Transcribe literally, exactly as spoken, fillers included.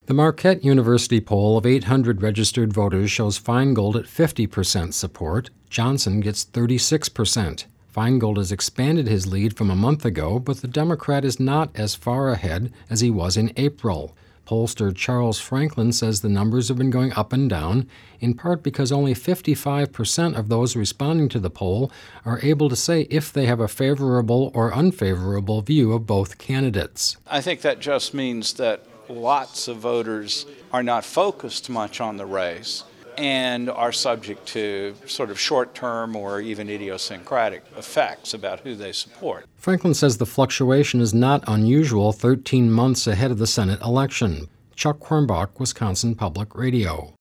The Marquette University poll of eight hundred registered voters shows Feingold at fifty percent support. Johnson gets thirty-six percent. Feingold has expanded his lead from a month ago, but the Democrat is not as far ahead as he was in April. Pollster Charles Franklin says the numbers have been going up and down, in part because only fifty-five percent of those responding to the poll are able to say if they have a favorable or unfavorable view of both candidates. I think that just means that lots of voters are not focused much on the race and are subject to sort of short-term or even idiosyncratic effects about who they support. Franklin says the fluctuation is not unusual thirteen months ahead of the Senate election. Chuck Quirmbach, Wisconsin Public Radio.